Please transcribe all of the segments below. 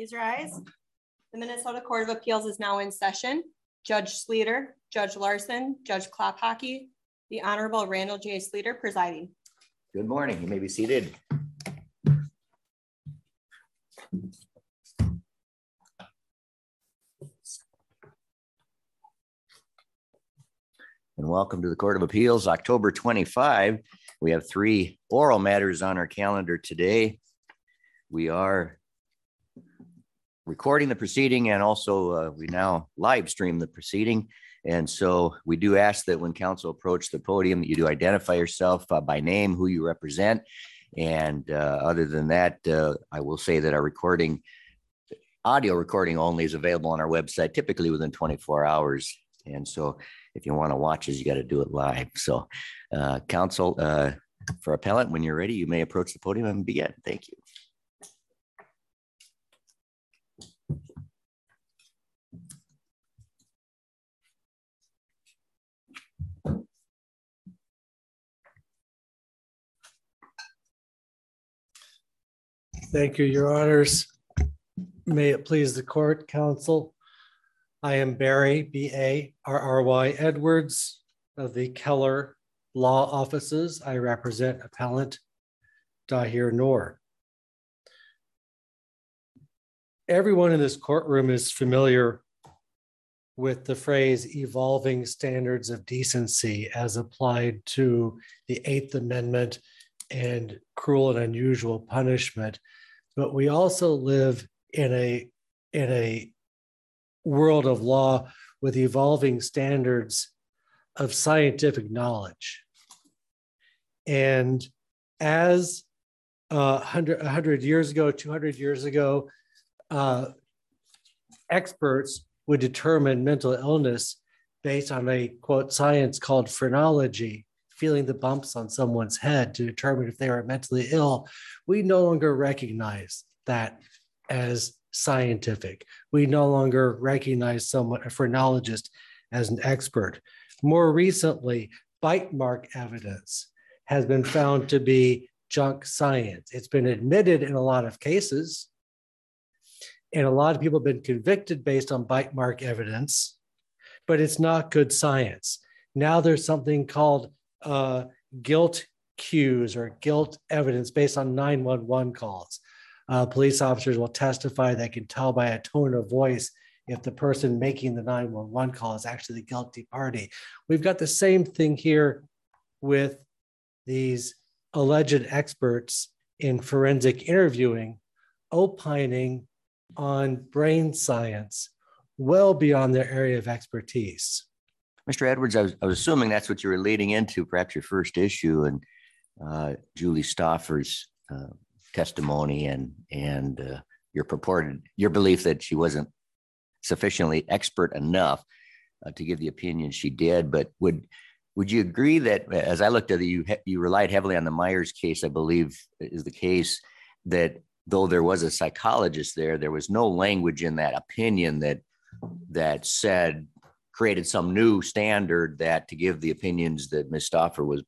Please rise. The Minnesota Court of Appeals is now in session. Judge Sleeter, Judge Larson, Judge Klophocky, the Honorable Randall J. Sleeter presiding. Good morning. You may be seated. And welcome to the Court of Appeals, October 25. We have 3 oral matters on our calendar today. We are recording the proceeding and also we now live stream the proceeding. And so we do ask that when counsel approach the podium, that you do identify yourself by name, who you represent. And other than that, I will say that our audio recording only is available on our website, typically within 24 hours. And so if you want to watch us, you got to do it live. So counsel for appellant, when you're ready, you may approach the podium and begin. Thank you. Thank you, Your Honors. May it please the court, counsel. I am Barry, B-A-R-R-Y Edwards of the Keller Law Offices. I represent appellant Dahir Noor. Everyone in this courtroom is familiar with the phrase evolving standards of decency as applied to the Eighth Amendment and cruel and unusual punishment. But we also live in a world of law with evolving standards of scientific knowledge. And as 100 years ago, 200 years ago, experts would determine mental illness based on a, quote, science called phrenology, feeling the bumps on someone's head to determine if they are mentally ill. We no longer recognize that as scientific. We no longer recognize a phrenologist as an expert. More recently, bite mark evidence has been found to be junk science. It's been admitted in a lot of cases, and a lot of people have been convicted based on bite mark evidence, but it's not good science. Now there's something called guilt cues or guilt evidence based on 911 calls. Police officers will testify they can tell by a tone of voice if the person making the 911 call is actually the guilty party. We've got the same thing here with these alleged experts in forensic interviewing, opining on brain science well beyond their area of expertise. Mr. Edwards, I was assuming that's what you were leading into, perhaps your first issue, and Julie Stauffer's testimony and your belief that she wasn't sufficiently expert enough to give the opinion she did. But would you agree that, as I looked at it, you relied heavily on the Myers case, I believe is the case, that though there was a psychologist there was no language in that opinion that said, created some new standard that to give the opinions that Ms. Stauffer was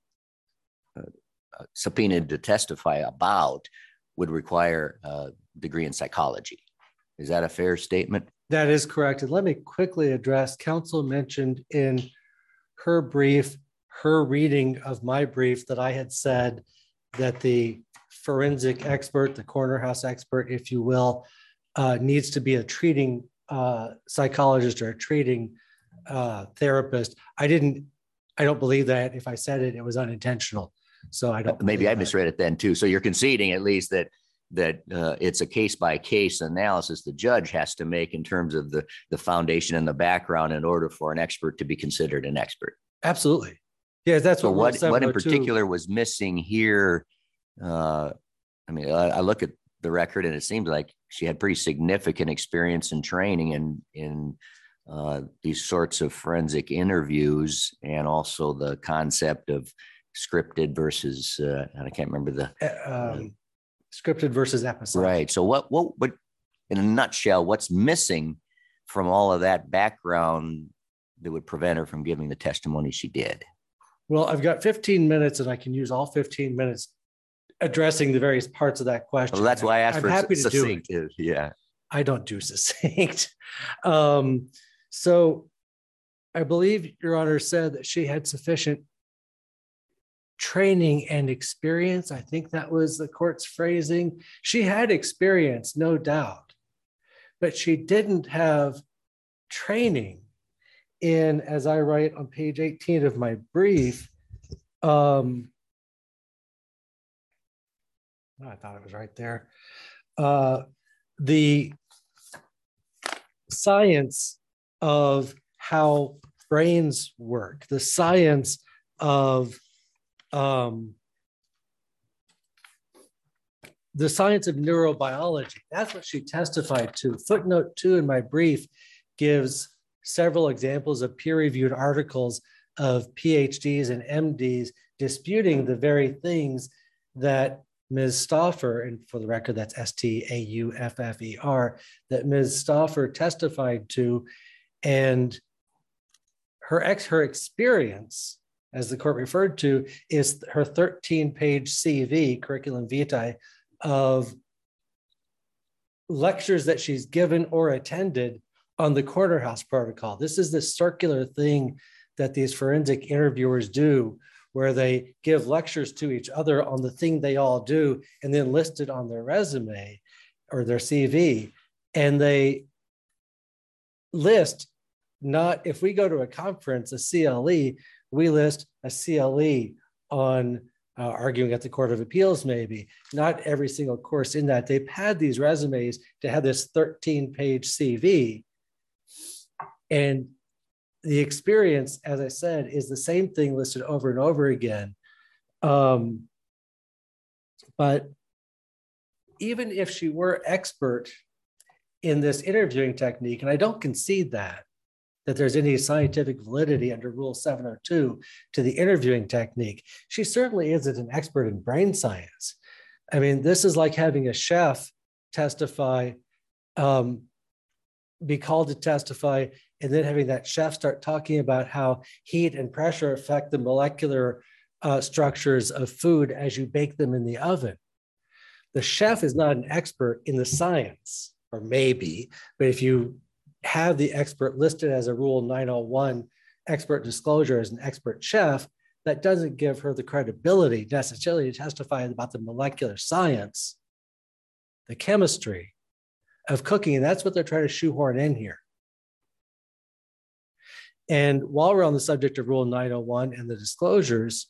subpoenaed to testify about would require a degree in psychology. Is that a fair statement? That is correct. And let me quickly address, counsel mentioned in her brief, her reading of my brief, that I had said that the forensic expert, the corner house expert, if you will, needs to be a treating psychologist or a treating therapist. I don't believe that. If I said it, it was unintentional. So I don't. Maybe I misread it then too. So you're conceding at least that it's a case by case analysis the judge has to make in terms of the foundation and the background in order for an expert to be considered an expert. Absolutely. Yeah, that's so what in particular was missing here. I look at the record and it seems like she had pretty significant experience and training in these sorts of forensic interviews, and also the concept of scripted versus, I can't remember the scripted versus episode. Right. So what in a nutshell, what's missing from all of that background that would prevent her from giving the testimony she did? Well, I've got 15 minutes and I can use all 15 minutes addressing the various parts of that question. Well, that's why I asked I'm for happy to do it. Yeah. I don't do succinct. So I believe Your Honor said that she had sufficient training and experience. I think that was the court's phrasing. She had experience, no doubt, but she didn't have training in, as I write on page 18 of my brief, I thought it was right there. The science of how brains work, the science of neurobiology. That's what she testified to. Footnote 2 in my brief gives several examples of peer-reviewed articles of PhDs and MDs disputing the very things that Ms. Stauffer, and for the record, that's Stauffer, that Ms. Stauffer testified to, and her experience, as the court referred to, is her 13-page CV, curriculum vitae, of lectures that she's given or attended on the corner house protocol. This is the circular thing that these forensic interviewers do, where they give lectures to each other on the thing they all do and then list it on their resume or their CV. And they list, not, if we go to a conference, a CLE, we list a CLE on arguing at the Court of Appeals, maybe. Not every single course in that. They pad these resumes to have this 13-page CV. And the experience, as I said, is the same thing listed over and over again. But even if she were expert in this interviewing technique, and I don't concede that there's any scientific validity under Rule 702 to the interviewing technique, she certainly isn't an expert in brain science. I mean, this is like having a chef testify, be called to testify, and then having that chef start talking about how heat and pressure affect the molecular structures of food as you bake them in the oven. The chef is not an expert in the science, or maybe, but if you have the expert listed as a Rule 901 expert disclosure as an expert chef, that doesn't give her the credibility necessarily to testify about the molecular science, the chemistry of cooking. And that's what they're trying to shoehorn in here. And while we're on the subject of Rule 901 and the disclosures,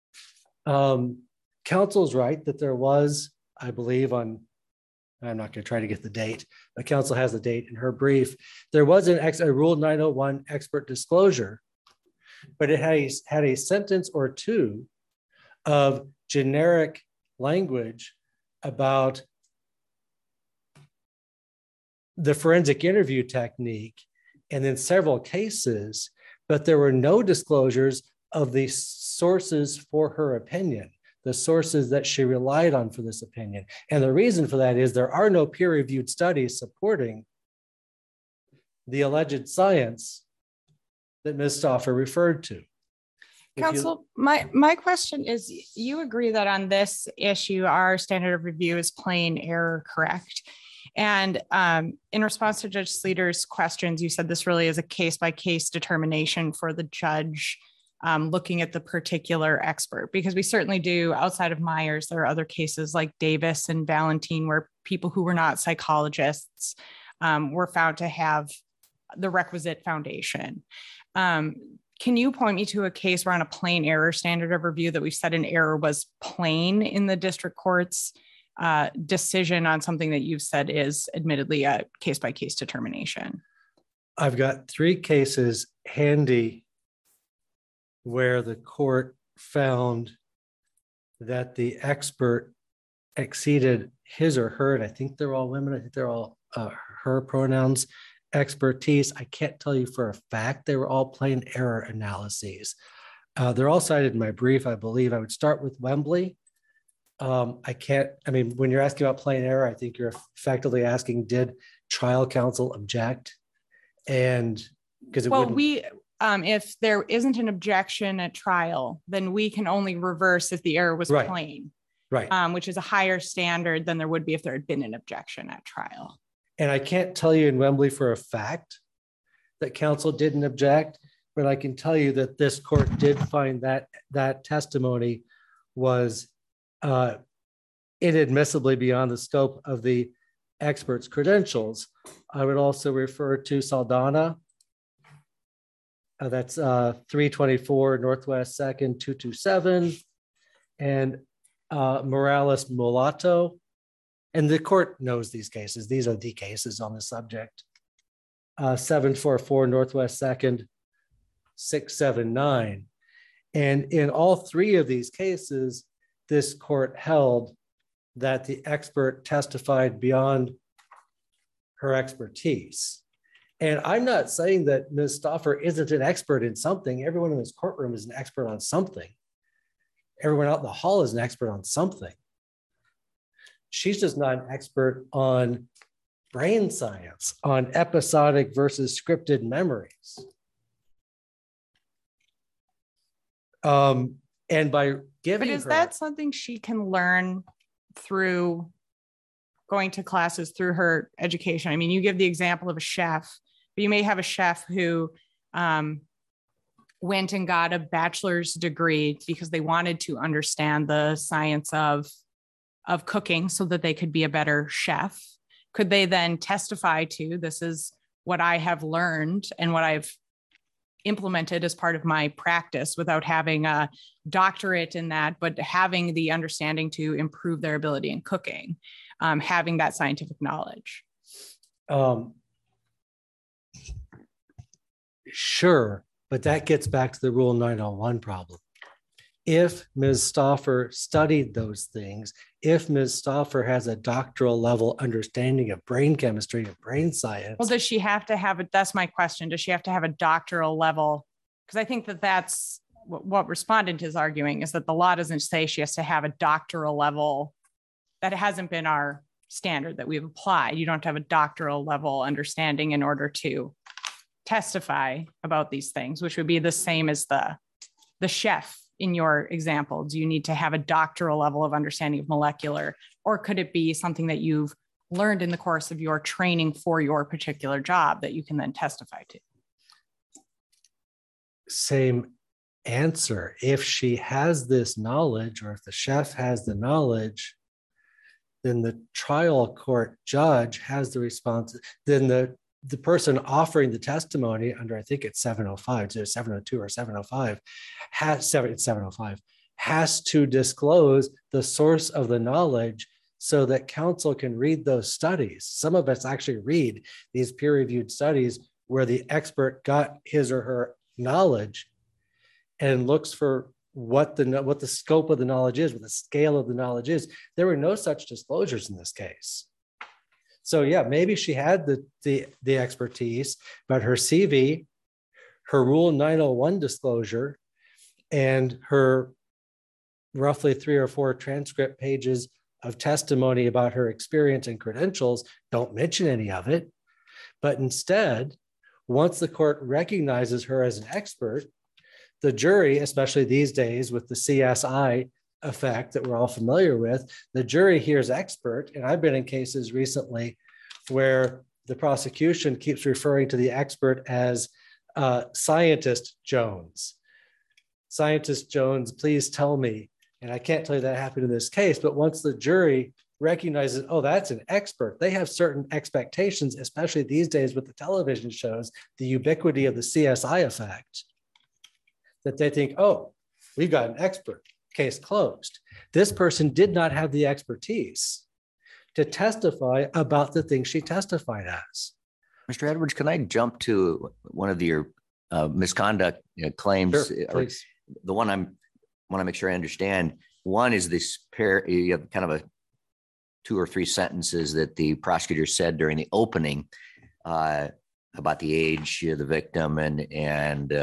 counsel's right that there was, I believe, on, I'm not going to try to get the date, but counsel has the date in her brief, there was a Rule 901 expert disclosure, but it had a sentence or two of generic language about the forensic interview technique, and then several cases, but there were no disclosures of the sources for her opinion, the sources that she relied on for this opinion. And the reason for that is there are no peer-reviewed studies supporting the alleged science that Ms. Stauffer referred to. Counsel, my question is, you agree that on this issue, our standard of review is plain error, correct? And in response to Judge Sleeter's questions, you said this really is a case-by-case determination for the judge looking at the particular expert, because we certainly do, outside of Myers, there are other cases like Davis and Valentine where people who were not psychologists were found to have the requisite foundation. Can you point me to a case where on a plain error standard of review that we've said an error was plain in the district court's decision on something that you've said is admittedly a case-by-case determination? I've got 3 cases handy where the court found that the expert exceeded his or her, and I think they're all women, I think they're all her pronouns, expertise. I can't tell you for a fact they were all plain error analyses. They're all cited in my brief, I believe. I would start with Wembley. When you're asking about plain error, I think you're effectively asking, did trial counsel object? And because if there isn't an objection at trial, then we can only reverse if the error was plain, right? Which is a higher standard than there would be if there had been an objection at trial. And I can't tell you in Wembley for a fact that counsel didn't object, but I can tell you that this court did find that testimony was inadmissibly beyond the scope of the expert's credentials. I would also refer to Saldana. That's 324 Northwest 2nd 227, and Morales Mulatto. And the court knows these cases. These are the cases on the subject. 744 Northwest 2nd 679. And in all three of these cases, this court held that the expert testified beyond her expertise. And I'm not saying that Ms. Stauffer isn't an expert in something. Everyone in this courtroom is an expert on something. Everyone out in the hall is an expert on something. She's just not an expert on brain science, on episodic versus scripted memories. And by giving But is that something she can learn through going to classes, through her education? I mean, you give the example of a chef, but you may have a chef who went and got a bachelor's degree because they wanted to understand the science of cooking so that they could be a better chef. Could they then testify to, this is what I have learned and what I've implemented as part of my practice, without having a doctorate in that, but having the understanding to improve their ability in cooking, having that scientific knowledge? Sure, but that gets back to the Rule 901 problem. If Ms. Stauffer studied those things, if Ms. Stauffer has a doctoral level understanding of brain chemistry and brain science. Well, does she have to have it? That's my question. Does she have to have a doctoral level? Because I think that that's what respondent is arguing, is that the law doesn't say she has to have a doctoral level. That hasn't been our standard that we've applied. You don't have to have a doctoral level understanding in order to testify about these things, which would be the same as the chef in your example. Do you need to have a doctoral level of understanding of molecular, or could it be something that you've learned in the course of your training for your particular job that you can then testify to? Same answer. If she has this knowledge, or if the chef has the knowledge, then the trial court judge has the response. Then the person offering the testimony under, I think it's 705, so 702 or 705, it's 705, has to disclose the source of the knowledge so that counsel can read those studies. Some of us actually read these peer-reviewed studies where the expert got his or her knowledge and looks for what the scope of the knowledge is, what the scale of the knowledge is. There were no such disclosures in this case. So yeah, maybe she had the expertise, but her CV, her Rule 901 disclosure, and her roughly 3 or 4 transcript pages of testimony about her experience and credentials don't mention any of it. But instead, once the court recognizes her as an expert, the jury, especially these days with the CSI effect that we're all familiar with, the jury hears expert. And I've been in cases recently where the prosecution keeps referring to the expert as Scientist Jones. Scientist Jones, please tell me. And I can't tell you that happened in this case, but once the jury recognizes, oh, that's an expert, they have certain expectations, especially these days with the television shows, the ubiquity of the CSI effect, that they think, oh, we've got an expert, case closed. This person did not have the expertise to testify about the things she testified as. Mr. Edwards, can I jump to one of your misconduct claims? Sure, please. The one I want to make sure I understand. One is this you have kind of a 2 or 3 sentences that the prosecutor said during the opening about the age of the victim and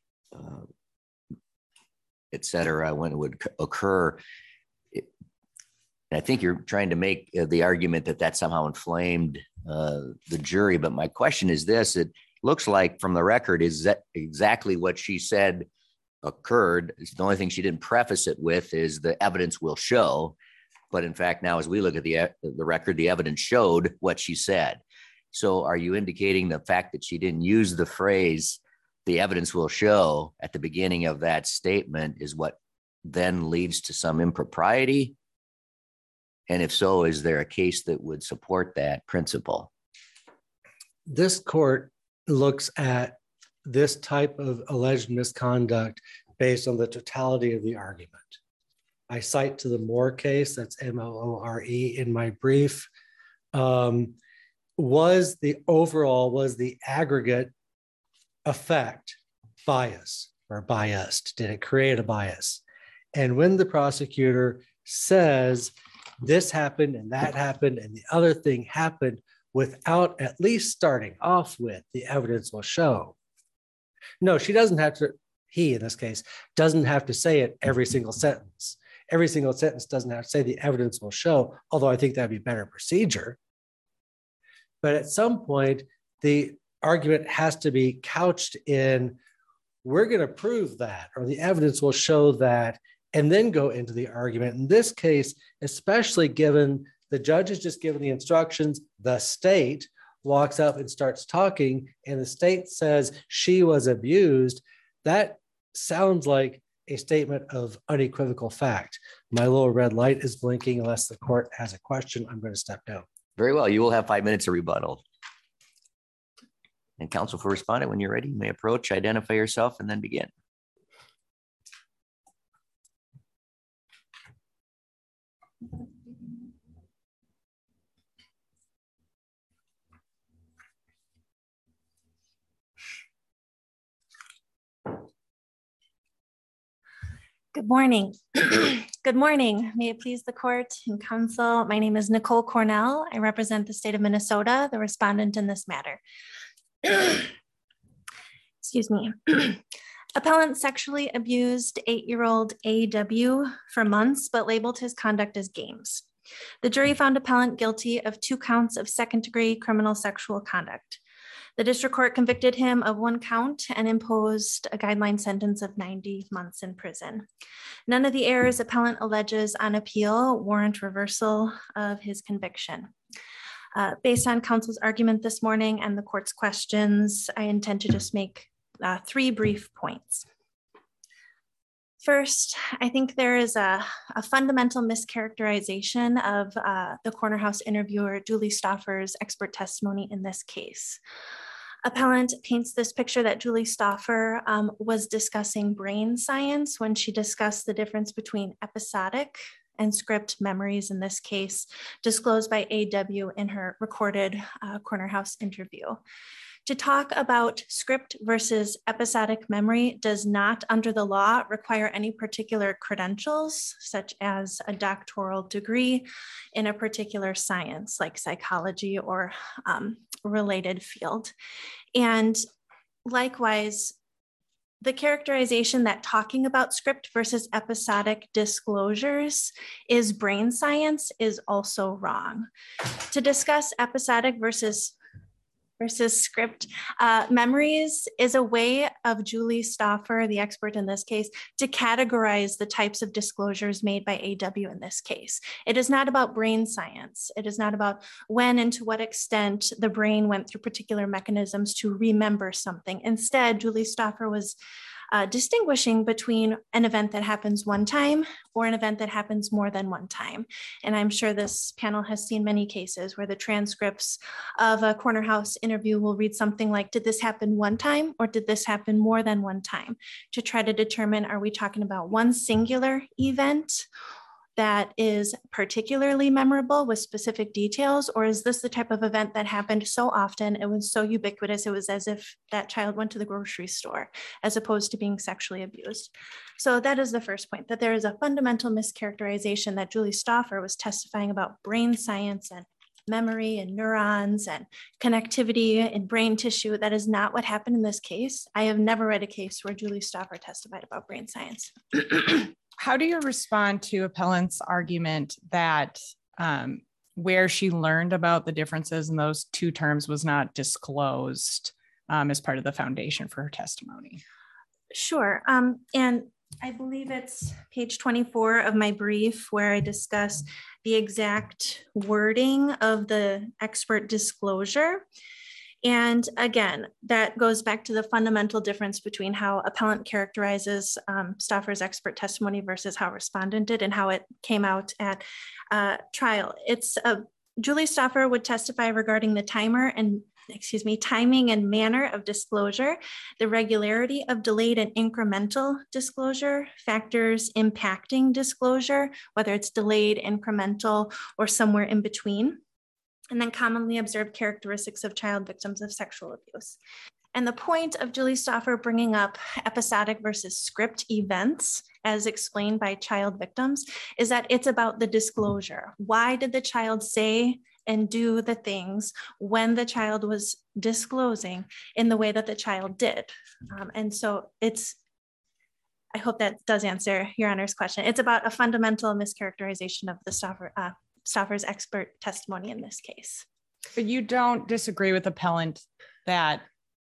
et cetera, when it would occur. And I think you're trying to make the argument that somehow inflamed the jury. But my question is this: it looks like from the record, is that exactly what she said occurred? The only thing she didn't preface it with is the evidence will show. But in fact, now as we look at the record, the evidence showed what she said. So are you indicating the fact that she didn't use the phrase, the evidence will show, at the beginning of that statement is what then leads to some impropriety? And if so, is there a case that would support that principle? This court looks at this type of alleged misconduct based on the totality of the argument. I cite to the Moore case, that's Moore in my brief. Was the aggregate effect bias or biased? Did it create a bias? And when the prosecutor says this happened and that happened and the other thing happened without at least starting off with the evidence will show. No, she doesn't have to, he in this case, doesn't have to say it every single sentence. Every single sentence doesn't have to say the evidence will show, although I think that'd be better procedure. But at some point, the argument has to be couched in, we're going to prove that, or the evidence will show that, and then go into the argument. In this case, especially given the judge is just given the instructions, the state walks up and starts talking, and the state says she was abused, that sounds like a statement of unequivocal fact. My little red light is blinking. Unless the court has a question, I'm going to step down. Very well. You will have 5 minutes of rebuttal. And counsel for respondent, when you're ready, you may approach, identify yourself, and then begin. Good morning. Good morning. May it please the court and counsel. My name is Nicole Cornell. I represent the state of Minnesota, the respondent in this matter. Excuse me. Appellant sexually abused 8-year-old AW for months, but labeled his conduct as games. The jury found appellant guilty of 2 counts of second-degree criminal sexual conduct. The district court convicted him of 1 count and imposed a guideline sentence of 90 months in prison. None of the errors appellant alleges on appeal warrant reversal of his conviction. Based on counsel's argument this morning and the court's questions, I intend to just make 3 brief points. First, I think there is a fundamental mischaracterization of the Corner House interviewer Julie Stauffer's expert testimony in this case. Appellant paints this picture that Julie Stauffer was discussing brain science when she discussed the difference between episodic and script memories, in this case, disclosed by AW in her recorded Corner House interview. To talk about script versus episodic memory does not, under the law, require any particular credentials, such as a doctoral degree in a particular science, like psychology or related field. And likewise, the characterization that talking about script versus episodic disclosures is brain science is also wrong. To discuss episodic versus script memories is a way of Julie Stauffer, the expert in this case, to categorize the types of disclosures made by AW in this case. It is not about brain science. It is not about when and to what extent the brain went through particular mechanisms to remember something. Instead, Julie Stauffer was distinguishing between an event that happens one time or an event that happens more than one time. And I'm sure this panel has seen many cases where the transcripts of a Corner House interview will read something like, did this happen one time or did this happen more than one time? To try to determine, are we talking about one singular event that is particularly memorable with specific details, or is this the type of event that happened so often, it was so ubiquitous, it was as if that child went to the grocery store, as opposed to being sexually abused. So that is the first point, that there is a fundamental mischaracterization that Julie Stauffer was testifying about brain science and memory and neurons and connectivity in brain tissue. That is not what happened in this case. I have never read a case where Julie Stauffer testified about brain science. How do you respond to appellant's argument that where she learned about the differences in those 2 terms was not disclosed as part of the foundation for her testimony? Sure. And I believe it's page 24 of my brief where I discuss the exact wording of the expert disclosure. And again, that goes back to the fundamental difference between how appellant characterizes Stauffer's expert testimony versus how respondent did and how it came out at trial. It's Julie Stauffer would testify regarding the timing and manner of disclosure, the regularity of delayed and incremental disclosure, factors impacting disclosure, whether it's delayed, incremental, or somewhere in between, and then commonly observed characteristics of child victims of sexual abuse. And the point of Julie Stauffer bringing up episodic versus script events, as explained by child victims, is that it's about the disclosure. Why did the child say and do the things when the child was disclosing in the way that the child did? And so I hope that does answer Your Honor's question. It's about a fundamental mischaracterization of the Stauffer's expert testimony in this case. But you don't disagree with appellant that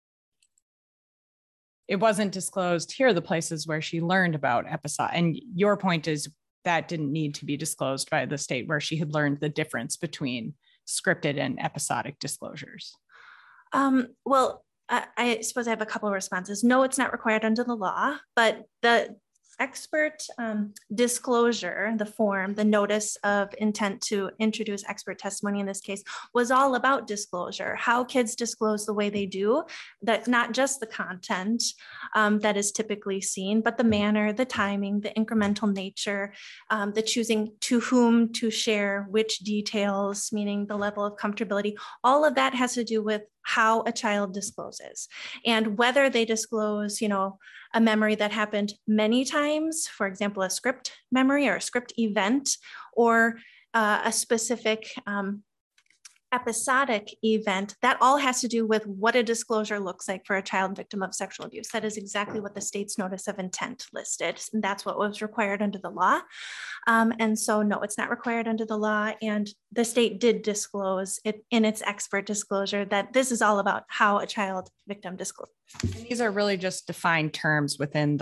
it wasn't disclosed. Here are the places where she learned about episode. And your point is that didn't need to be disclosed by the state where she had learned the difference between scripted and episodic disclosures. Well, I suppose I have a couple of responses. No, it's not required under the law, but the expert disclosure, the form, the notice of intent to introduce expert testimony in this case was all about disclosure, how kids disclose the way they do, that not just the content that is typically seen, but the manner, the timing, the incremental nature, the choosing to whom to share which details, meaning the level of comfortability. All of that has to do with how a child discloses and whether they disclose, a memory that happened many times, for example, a script memory or a script event, or a specific episodic event. That all has to do with what a disclosure looks like for a child victim of sexual abuse. That is exactly what the state's notice of intent listed. And that's what was required under the law. And so no, it's not required under the law. And the state did disclose it in its expert disclosure that this is all about how a child victim discloses. These are really just defined terms within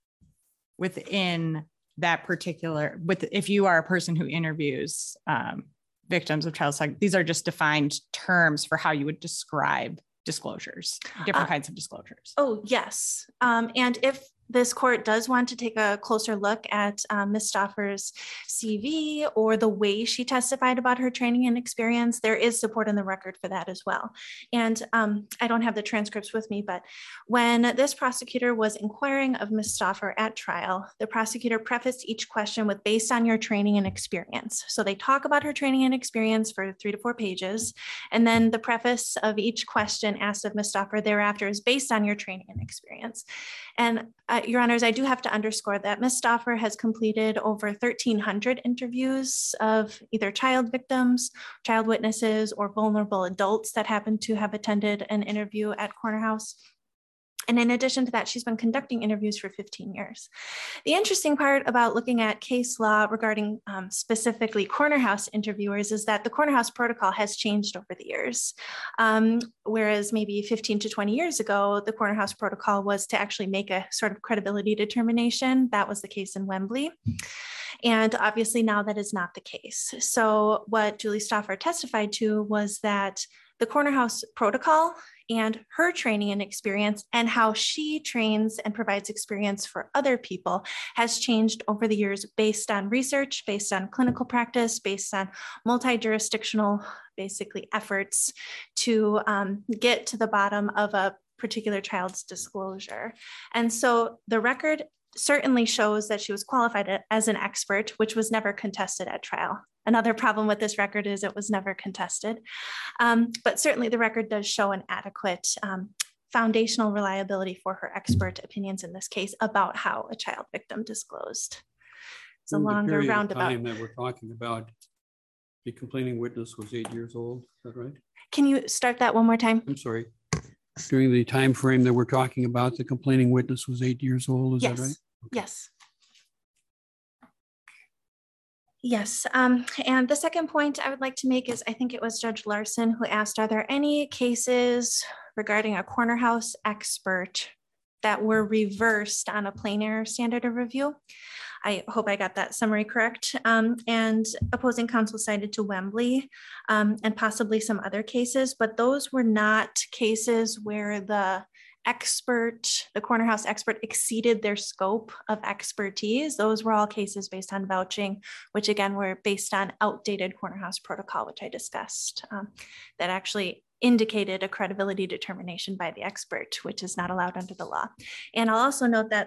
that particular, if you are a person who interviews victims of child sex, these are just defined terms for how you would describe disclosures, different kinds of disclosures. Oh, yes. And if this court does want to take a closer look at Ms. Stauffer's CV or the way she testified about her training and experience, there is support in the record for that as well. And I don't have the transcripts with me, but when this prosecutor was inquiring of Ms. Stauffer at trial, the prosecutor prefaced each question with based on your training and experience. So they talk about her training and experience for 3 to 4 pages. And then the preface of each question asked of Ms. Stauffer thereafter is based on your training and experience. And Your Honors, I do have to underscore that Ms. Stauffer has completed over 1,300 interviews of either child victims, child witnesses, or vulnerable adults that happen to have attended an interview at Corner House. And in addition to that, she's been conducting interviews for 15 years. The interesting part about looking at case law regarding specifically Corner House interviewers is that the Corner House protocol has changed over the years. Whereas maybe 15 to 20 years ago, the Corner House protocol was to actually make a sort of credibility determination. That was the case in Wembley. And obviously now that is not the case. So what Julie Stauffer testified to was that the Corner House protocol and her training and experience and how she trains and provides experience for other people has changed over the years based on research, based on clinical practice, based on multi-jurisdictional, basically efforts to get to the bottom of a particular child's disclosure. And so the record certainly shows that she was qualified as an expert, which was never contested at trial. Another problem with this record is it was never contested, but certainly the record does show an adequate foundational reliability for her expert opinions in this case about how a child victim disclosed. It's a longer roundabout. The time that we're talking about, the complaining witness was 8 years old, is that right? Can you start that one more time? I'm sorry. During the time frame that we're talking about, the complaining witness was 8 years old, is that right? Okay. Yes. Yes, and the second point I would like to make is I think it was Judge Larson who asked, are there any cases regarding a Corner House expert that were reversed on a plain error standard of review. I hope I got that summary correct. And opposing counsel cited to Wembley and possibly some other cases, but those were not cases where the corner house expert exceeded their scope of expertise. Those were all cases based on vouching, which again were based on outdated corner house protocol, which I discussed, that actually indicated a credibility determination by the expert, which is not allowed under the law. And I'll also note that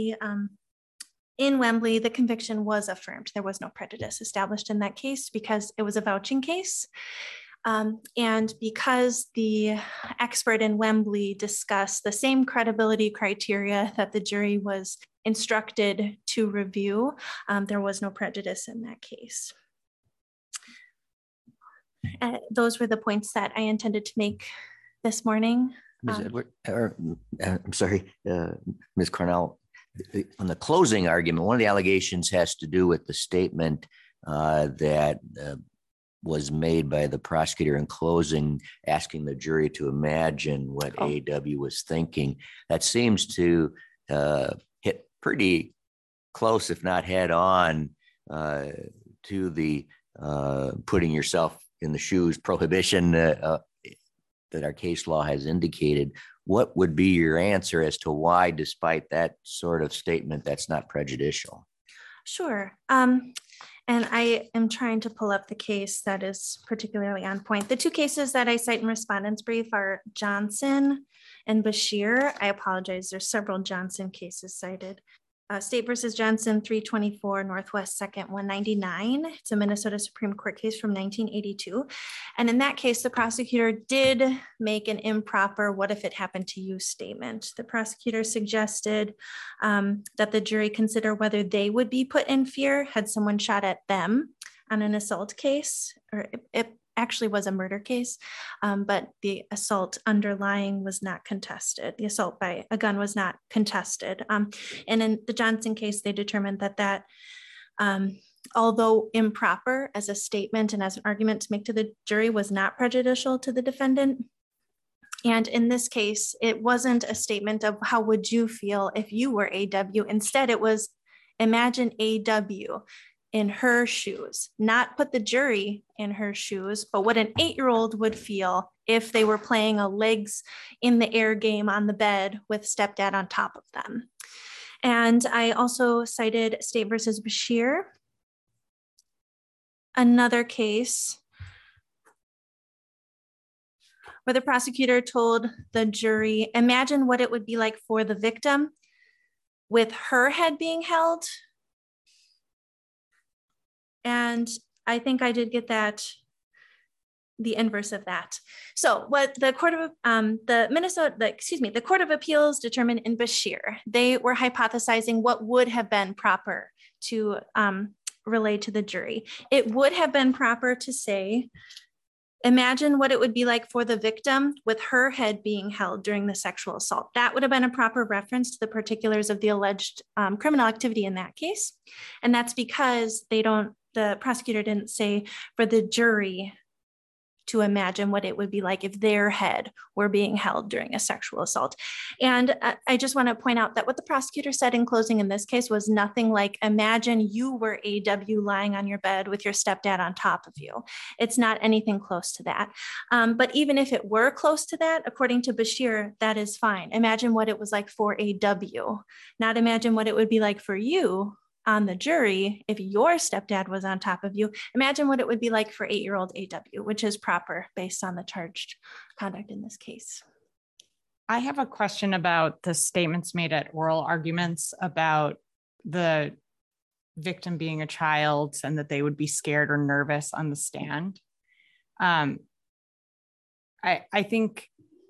in Wembley, the conviction was affirmed. There was no prejudice established in that case because it was a vouching case. And because the expert in Wembley discussed the same credibility criteria that the jury was instructed to review, there was no prejudice in that case. Those were the points that I intended to make this morning. Ms. Edward, I'm sorry, Ms. Cornell, on the closing argument, one of the allegations has to do with the statement that was made by the prosecutor in closing, asking the jury to imagine what AW was thinking. That seems to hit pretty close, if not head on, to the putting yourself in the shoes prohibition that our case law has indicated. What would be your answer as to why, despite that sort of statement, that's not prejudicial? Sure. And I am trying to pull up the case that is particularly on point. The two cases that I cite in respondent's brief are Johnson and Bashir. I apologize. There's several Johnson cases cited. State versus Johnson, 324 Northwest 2nd, 199. It's a Minnesota Supreme Court case from 1982. And in that case, the prosecutor did make an improper "what if it happened to you" statement. The prosecutor suggested that the jury consider whether they would be put in fear had someone shot at them on an assault case, or it actually was a murder case, but the assault underlying was not contested. The assault by a gun was not contested. And in the Johnson case, they determined that although improper as a statement and as an argument to make to the jury, was not prejudicial to the defendant. And in this case, it wasn't a statement of how would you feel if you were AW. Instead, it was imagine AW in her shoes, not put the jury in her shoes, but what an 8-year-old would feel if they were playing a legs in the air game on the bed with stepdad on top of them. And I also cited State versus Bashir, another case where the prosecutor told the jury, imagine what it would be like for the victim with her head being held. And I think I did get that, the inverse of that. So what the Court of the Court of Appeals determined in Bashir, they were hypothesizing what would have been proper to relay to the jury. It would have been proper to say, imagine what it would be like for the victim with her head being held during the sexual assault. That would have been a proper reference to the particulars of the alleged criminal activity in that case. And that's because the prosecutor didn't say for the jury to imagine what it would be like if their head were being held during a sexual assault. And I just want to point out that what the prosecutor said in closing in this case was nothing like, imagine you were AW lying on your bed with your stepdad on top of you. It's not anything close to that. But even if it were close to that, according to Bashir, that is fine. Imagine what it was like for AW, not imagine what it would be like for you on the jury if your stepdad was on top of you. Imagine what it would be like for 8-year-old AW, which is proper based on the charged conduct in this case. I have a question about the statements made at oral arguments about the victim being a child and that they would be scared or nervous on the stand. I think,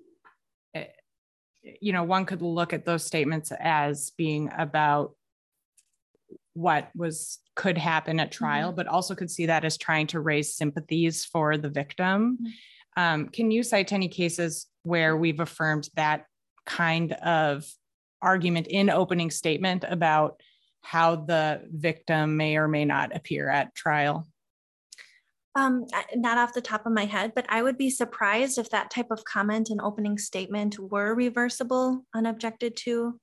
one could look at those statements as being about what could happen at trial, but also could see that as trying to raise sympathies for the victim. Can you cite any cases where we've affirmed that kind of argument in opening statement about how the victim may or may not appear at trial? Not off the top of my head, but I would be surprised if that type of comment and opening statement were reversible, unobjected to,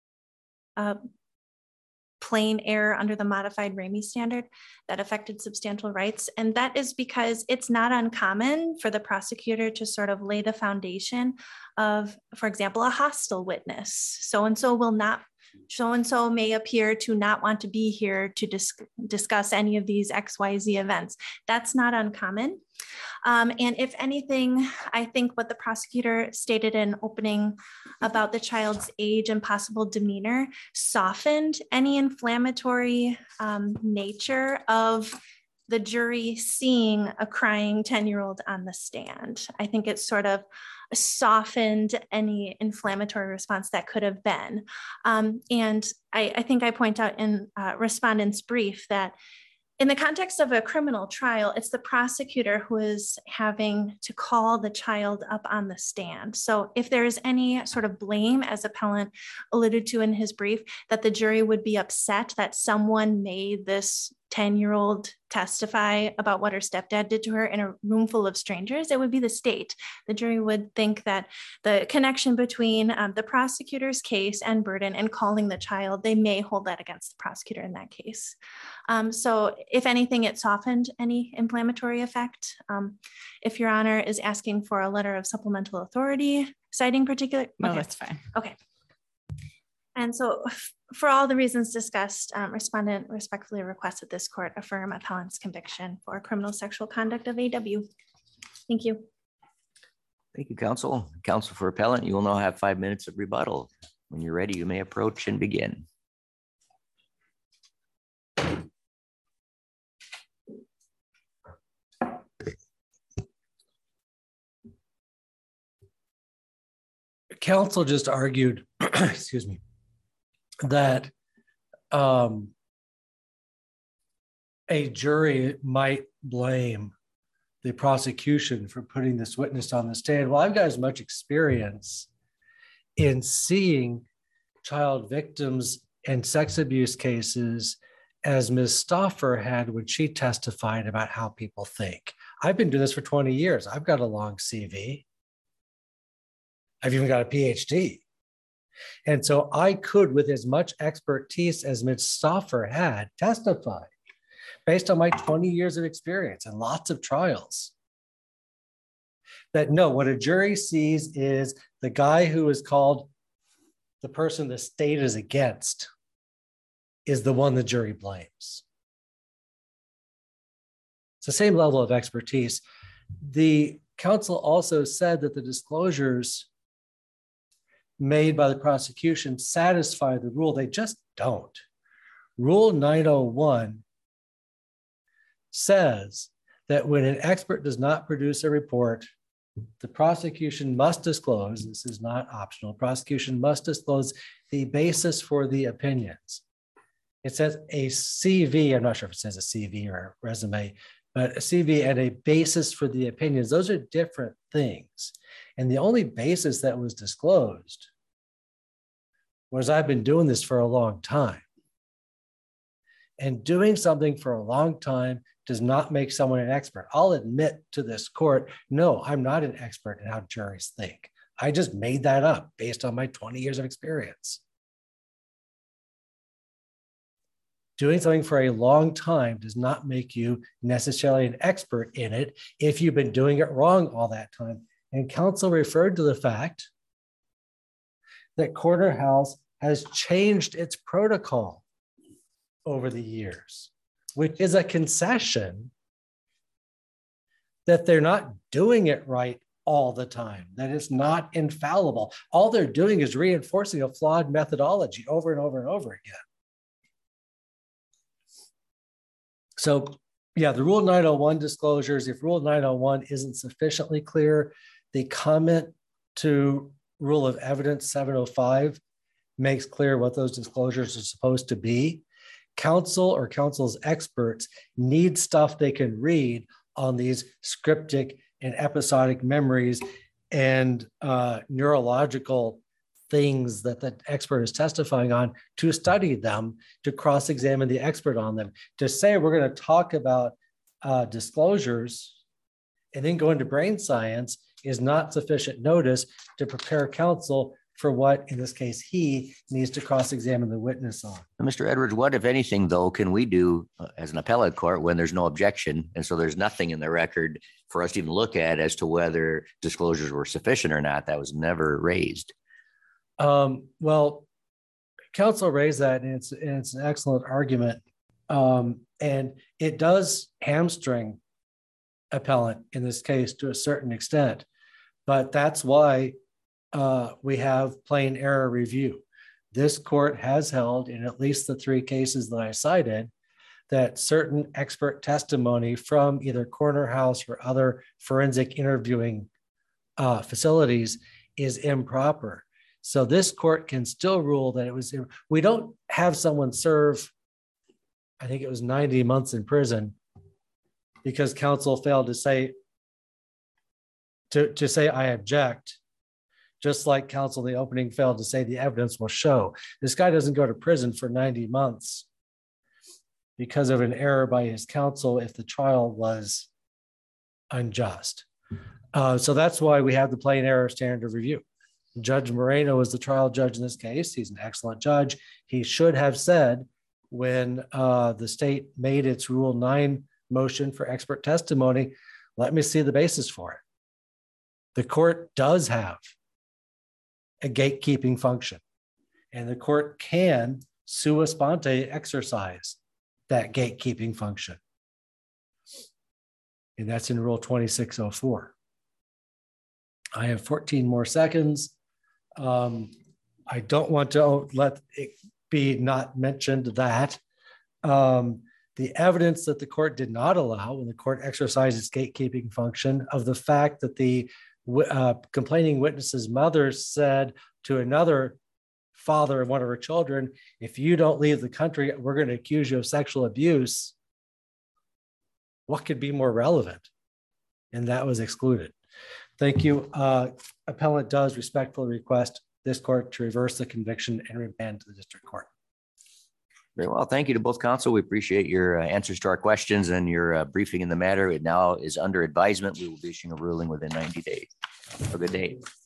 plain error under the modified Ramey standard that affected substantial rights. And that is because it's not uncommon for the prosecutor to sort of lay the foundation of, for example, a hostile witness. So-and-so may appear to not want to be here to discuss any of these XYZ events. That's not uncommon. And if anything, I think what the prosecutor stated in opening about the child's age and possible demeanor softened any inflammatory nature of the jury seeing a crying 10-year-old on the stand. I think it sort of softened any inflammatory response that could have been. And I think I point out in respondent's brief that in the context of a criminal trial, it's the prosecutor who is having to call the child up on the stand. So if there is any sort of blame, as appellant alluded to in his brief, that the jury would be upset that someone made this 10-year-old testify about what her stepdad did to her in a room full of strangers, it would be the state. The jury would think that the connection between the prosecutor's case and burden and calling the child, they may hold that against the prosecutor in that case. So if anything, it softened any inflammatory effect. If Your Honor is asking for a letter of supplemental authority, citing particular. No, okay. that's fine. Okay. And so for all the reasons discussed, respondent respectfully requests that this court affirm appellant's conviction for criminal sexual conduct of AW. Thank you. Thank you, counsel. Counsel for appellant, you will now have 5 minutes of rebuttal. When you're ready, you may approach and begin. Counsel just argued, excuse me, that a jury might blame the prosecution for putting this witness on the stand. Well, I've got as much experience in seeing child victims and sex abuse cases as Ms. Stauffer had when she testified about how people think. I've been doing this for 20 years. I've got a long CV. I've even got a PhD. And so I could, with as much expertise as Ms. Stauffer had, testify based on my 20 years of experience and lots of trials. That no, what a jury sees is the guy who is called the person the state is against is the one the jury blames. It's the same level of expertise. The counsel also said that the disclosures made by the prosecution satisfy the rule. They just don't. Rule 901 says that when an expert does not produce a report, the prosecution must disclose, this is not optional, prosecution must disclose the basis for the opinions. It says a CV, I'm not sure if it says a CV or a resume, but a CV and a basis for the opinions, those are different things. And the only basis that was disclosed was I've been doing this for a long time. And doing something for a long time does not make someone an expert. I'll admit to this court, no, I'm not an expert in how juries think. I just made that up based on my 20 years of experience. Doing something for a long time does not make you necessarily an expert in it if you've been doing it wrong all that time. And counsel referred to the fact that Corner House has changed its protocol over the years, which is a concession that they're not doing it right all the time, that it's not infallible. All they're doing is reinforcing a flawed methodology over and over and over again. So yeah, the Rule 901 disclosures, if Rule 901 isn't sufficiently clear, the comment to Rule of Evidence 705 makes clear what those disclosures are supposed to be. Counsel or counsel's experts need stuff they can read on these scriptic and episodic memories and neurological things that the expert is testifying on, to study them, to cross-examine the expert on them. To say we're going to talk about disclosures and then go into brain science is not sufficient notice to prepare counsel for what, in this case, he needs to cross-examine the witness on. Mr. Edwards, what, if anything, though, can we do as an appellate court when there's no objection? And so there's nothing in the record for us to even look at as to whether disclosures were sufficient or not. That was never raised. Well, counsel raised that, and it's an excellent argument. And it does hamstring appellant in this case to a certain extent, but that's why we have plain error review. This court has held in at least the 3 cases that I cited that certain expert testimony from either corner house or other forensic interviewing facilities is improper. So this court can still rule that it was, we don't have someone serve, I think it was 90 months in prison because counsel failed to say I object, just like counsel in the opening failed to say the evidence will show. This guy doesn't go to prison for 90 months because of an error by his counsel if the trial was unjust. So that's why we have the plain error standard of review. Judge Moreno is the trial judge in this case. He's an excellent judge. He should have said when the state made its Rule 9 motion for expert testimony, let me see the basis for it. The court does have a gatekeeping function, and the court can sua sponte exercise that gatekeeping function. And that's in Rule 2604. I have 14 more seconds. I don't want to let it be not mentioned that the evidence that the court did not allow when the court exercised its gatekeeping function of the fact that the complaining witness's mother said to another father of one of her children, if you don't leave the country, we're going to accuse you of sexual abuse. What could be more relevant? And that was excluded. Thank you. Appellant does respectfully request this court to reverse the conviction and remand to the district court. Very well. Thank you to both counsel. We appreciate your answers to our questions and your briefing in the matter. It now is under advisement. We will be issuing a ruling within 90 days. Have a good day.